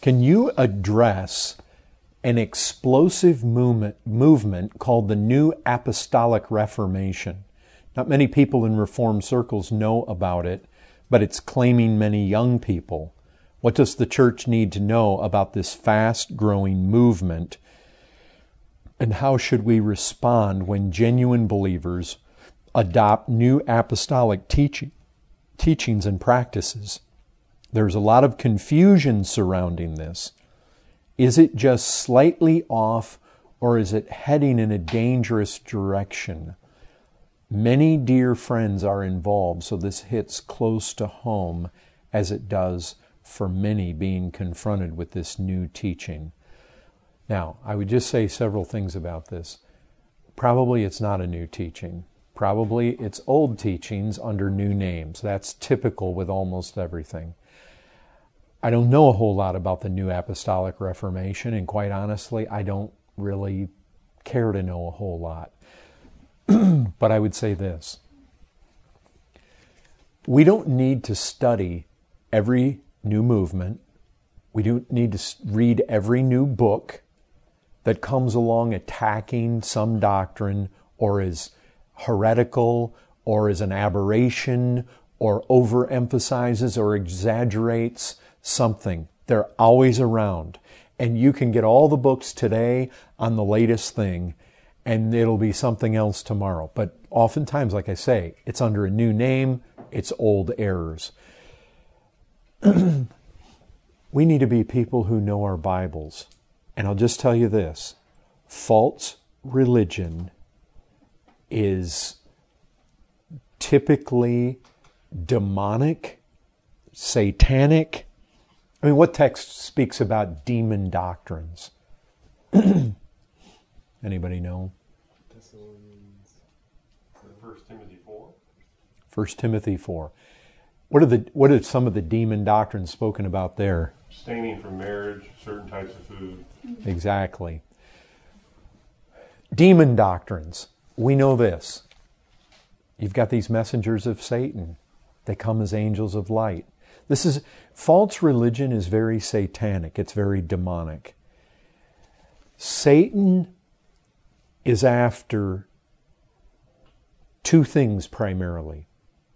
Can you address an explosive movement called the New Apostolic Reformation? Not many people in Reformed circles know about it, but it's claiming many young people. What does the church need to know about this fast-growing movement? And how should we respond when genuine believers adopt new apostolic teachings and practices? There's a lot of confusion surrounding this. Is it just slightly off, or is it heading in a dangerous direction? Many dear friends are involved, so this hits close to home as it does for many being confronted with this new teaching. Now, I would just say several things about this. Probably it's not a new teaching. Probably it's old teachings under new names. That's typical with almost everything. I don't know a whole lot about the New Apostolic Reformation, and quite honestly, I don't really care to know a whole lot. But I would say this. We don't need to study every new movement. We don't need to read every new book that comes along attacking some doctrine or is heretical or is an aberration or overemphasizes or exaggerates something. They're always around. And you can get all the books today on the latest thing, and it'll be something else tomorrow. But oftentimes, like I say, it's under a new name, it's old errors. We need to be people who know our Bibles. And I'll just tell you this, false religion is typically demonic, satanic. I mean, what text speaks about demon doctrines? Anybody know? 1 Timothy 4. 1 Timothy 4. What are some of the demon doctrines spoken about there? Abstaining from marriage, certain types of food. Exactly. Demon doctrines. We know this. You've got these messengers of Satan. They come as angels of light. False religion is very satanic. It's very demonic. Satan is after two things primarily.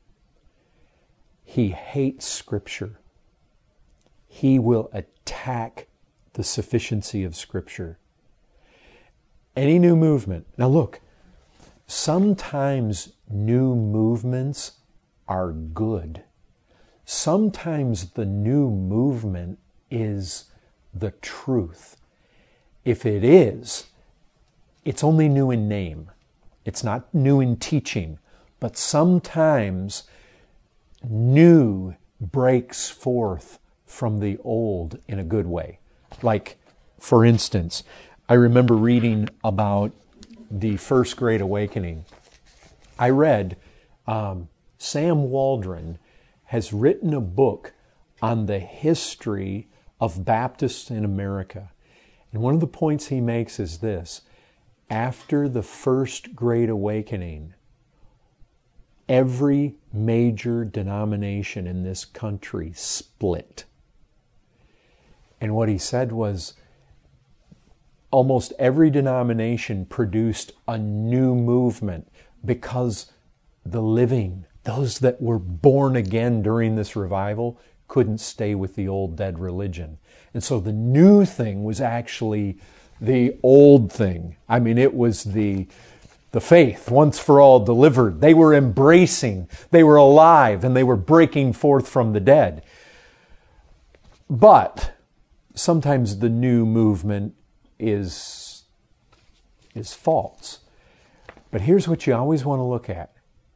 He hates Scripture. He will attack the sufficiency of Scripture. Any new movement. Now look, sometimes new movements are good. Sometimes the new movement is the truth. If it is, it's only new in name. It's not new in teaching. But sometimes new breaks forth from the old in a good way. Like, for instance, I remember reading about the First Great Awakening. I read Sam Waldron has written a book on the history of Baptists in America. And one of the points he makes is this. After the First Great Awakening, every major denomination in this country split. And what he said was, almost every denomination produced a new movement because the living, those that were born again during this revival, couldn't stay with the old dead religion. And so the new thing was actually the old thing. I mean, it was the faith, once for all delivered. They were embracing, they were alive, and they were breaking forth from the dead. But sometimes the new movement is false. But here's what you always want to look at.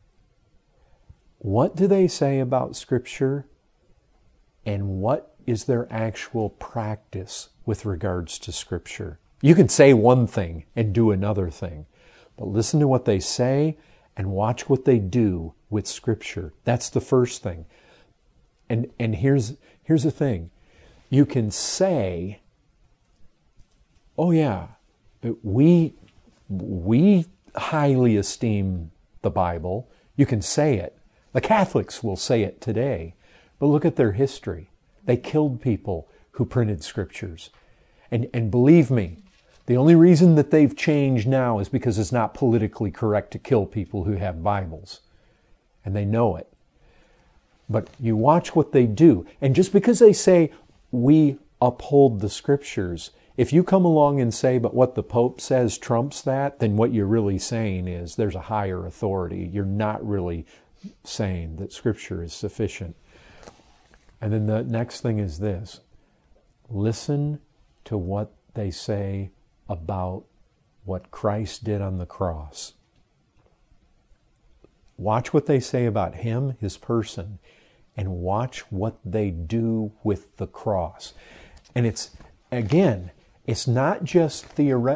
What do they say about Scripture? And what is their actual practice with regards to Scripture? You can say one thing and do another thing. But listen to what they say and watch what they do with Scripture. That's the first thing. And here's the thing. You can say, oh yeah, we highly esteem the Bible. You can say it. The Catholics will say it today. But look at their history. They killed people who printed scriptures. And believe me, the only reason that they've changed now is because it's not politically correct to kill people who have Bibles. And they know it. But you watch what they do. And just because they say, we uphold the scriptures, if you come along and say, but what the Pope says trumps that, then what you're really saying is there's a higher authority. You're not really saying that scripture is sufficient. And then the next thing is this. Listen to what they say about what Christ did on the cross. Watch what they say about him, his person, and watch what they do with the cross. And it's not just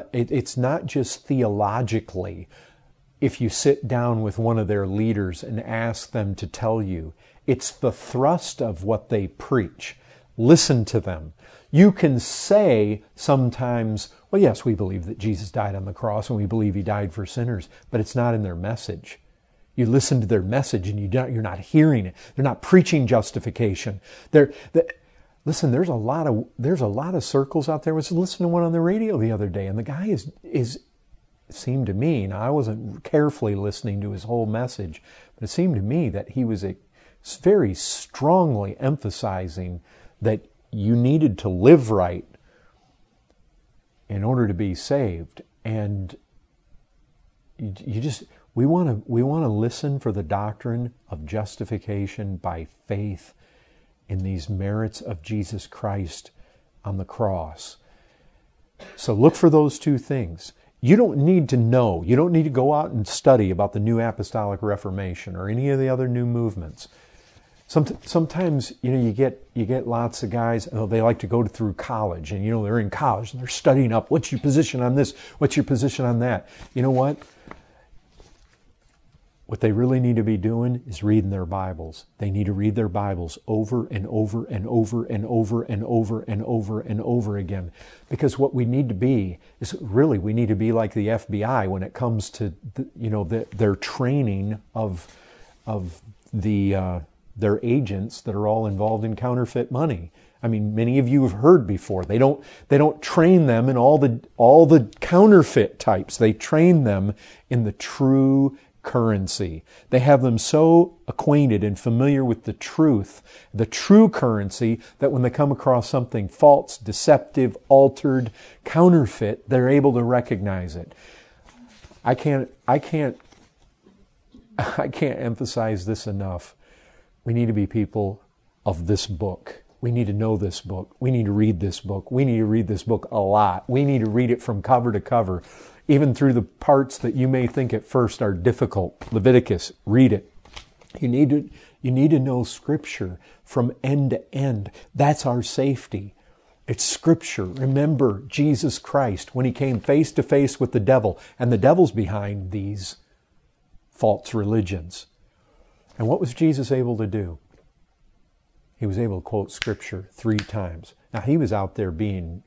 theologically. If you sit down with one of their leaders and ask them to tell you, it's the thrust of what they preach. Listen to them. You can say sometimes, well, yes, we believe that Jesus died on the cross and we believe he died for sinners, but it's not in their message. You listen to their message and you're not hearing it. They're not preaching justification. Listen, there's a lot of circles out there. I was listening to one on the radio the other day, and the guy is seemed to me, and I wasn't carefully listening to his whole message, but it seemed to me that he was very strongly emphasizing that you needed to live right in order to be saved. And we want to listen for the doctrine of justification by faith in these merits of Jesus Christ on the cross. So look for those two things. You don't need to know. You don't need to go out and study about the New Apostolic Reformation or any of the other new movements. Sometimes, you get lots of guys, they like to go through college, and they're in college and they're studying up. What's your position on this? What's your position on that? You know what? What they really need to be doing is reading their Bibles. They need to read their Bibles over and over and over and over and over and over and over again. Because what we need to be is we need to be like the FBI when it comes to their training of their agents that are all involved in counterfeit money. I mean, many of you have heard before. They don't train them in all the counterfeit types. They train them in the true currency. They have them so acquainted and familiar with the truth, the true currency, that when they come across something false, deceptive, altered, counterfeit, they're able to recognize it. I can't emphasize this enough. We need to be people of this book. We need to know this book. We need to read this book. We need to read this book a lot. We need to read it from cover to cover, even through the parts that you may think at first are difficult. Leviticus, read it. You need to know Scripture from end to end. That's our safety. It's Scripture. Remember Jesus Christ when he came face to face with the devil, and the devil's behind these false religions. And what was Jesus able to do? He was able to quote Scripture 3 times. Now he was out there being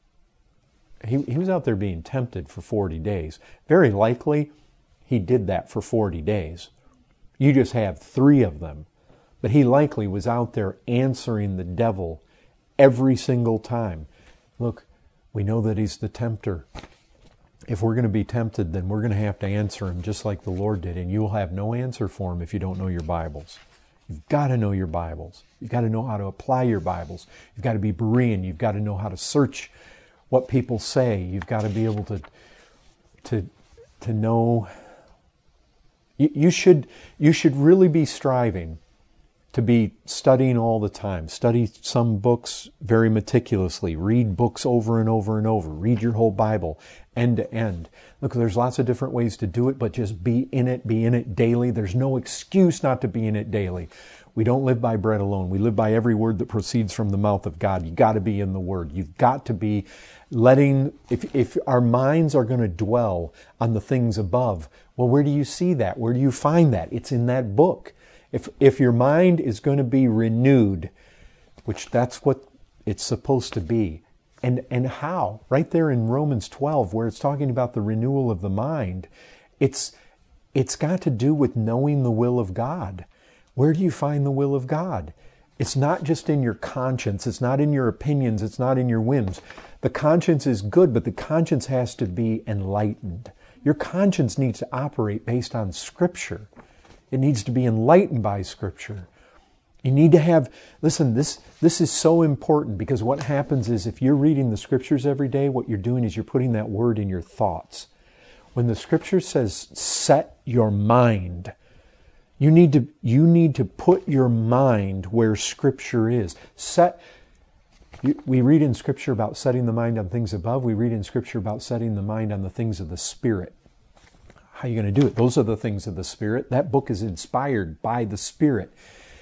tempted for 40 days. Very likely he did that for 40 days. You just have 3 of them. But he likely was out there answering the devil every single time. Look, we know that he's the tempter. If we're going to be tempted, then we're going to have to answer him just like the Lord did. And you'll have no answer for him if you don't know your Bibles. You've got to know your Bibles. You've got to know how to apply your Bibles. You've got to be Berean. You've got to know how to search what people say. You've got to be able to know. You should really be striving to be studying all the time. Study some books very meticulously. Read books over and over and over. Read your whole Bible end to end. Look, there's lots of different ways to do it, but just be in it daily. There's no excuse not to be in it daily. We don't live by bread alone. We live by every word that proceeds from the mouth of God. You've got to be in the Word. You've got to be if our minds are going to dwell on the things above, well, where do you see that? Where do you find that? It's in that book. If your mind is going to be renewed, which that's what it's supposed to be, and how? Right there in Romans 12, where it's talking about the renewal of the mind, it's got to do with knowing the will of God. Where do you find the will of God? It's not just in your conscience. It's not in your opinions. It's not in your whims. The conscience is good, but the conscience has to be enlightened. Your conscience needs to operate based on Scripture. It needs to be enlightened by Scripture. You need to have, listen, this is so important, because what happens is if you're reading the Scriptures every day, what you're doing is you're putting that word in your thoughts. When the Scripture says, set your mind, you need to put your mind where Scripture is. We read in Scripture about setting the mind on things above. We read in Scripture about setting the mind on the things of the Spirit. How are you going to do it? Those are the things of the Spirit. That book is inspired by the Spirit.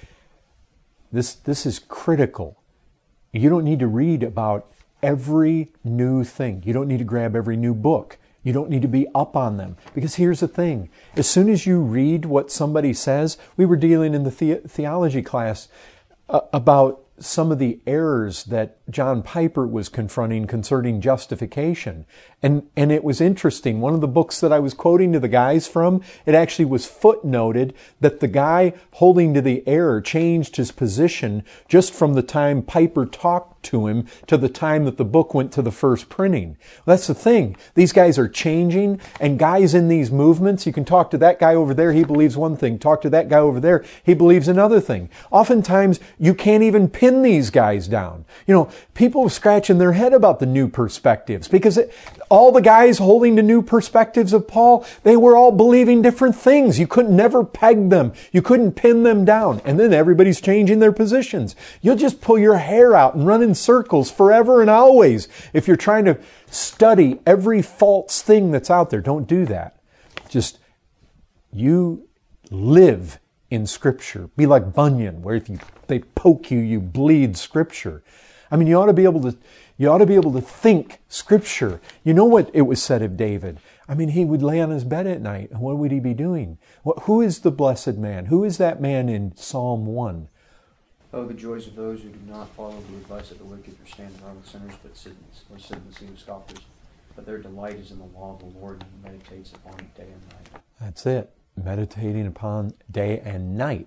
This is critical. You don't need to read about every new thing. You don't need to grab every new book. You don't need to be up on them. Because here's the thing. As soon as you read what somebody says, we were dealing in the theology class about some of the errors that John Piper was confronting concerning justification. And it was interesting. One of the books that I was quoting to the guys from, it actually was footnoted that the guy holding to the error changed his position just from the time Piper talked to him to the time that the book went to the first printing. Well, that's the thing. These guys are changing, and guys in these movements, you can talk to that guy over there, he believes one thing. Talk to that guy over there, he believes another thing. Oftentimes, you can't even pin these guys down. People are scratching their head about the new perspectives, because all the guys holding to new perspectives of Paul, they were all believing different things. You couldn't never peg them. You couldn't pin them down. And then everybody's changing their positions. You'll just pull your hair out and run in circles forever and always if you're trying to study every false thing that's out there. Don't do that. Just, you live in Scripture. Be like Bunyan, where if they poke you, you bleed Scripture. I mean, you ought to be able to think Scripture. You know what it was said of David? I mean, he would lay on his bed at night, and what would he be doing? Who is the blessed man? Who is that man in Psalm 1? Oh, the joys of those who do not follow the advice of the wicked, or stand in the with sinners, but sit in the seat of scoffers. But their delight is in the law of the Lord, and he meditates upon it day and night. That's it. Meditating upon day and night.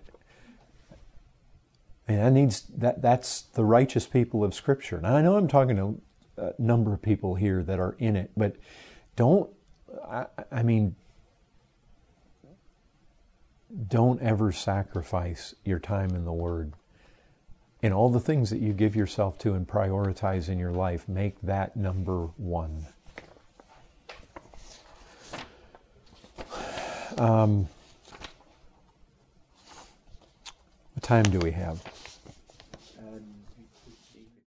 And that's the righteous people of Scripture. Now, I know I'm talking to a number of people here that are in it, but don't ever sacrifice your time in the Word. In all the things that you give yourself to and prioritize in your life, make that number one. What time do we have?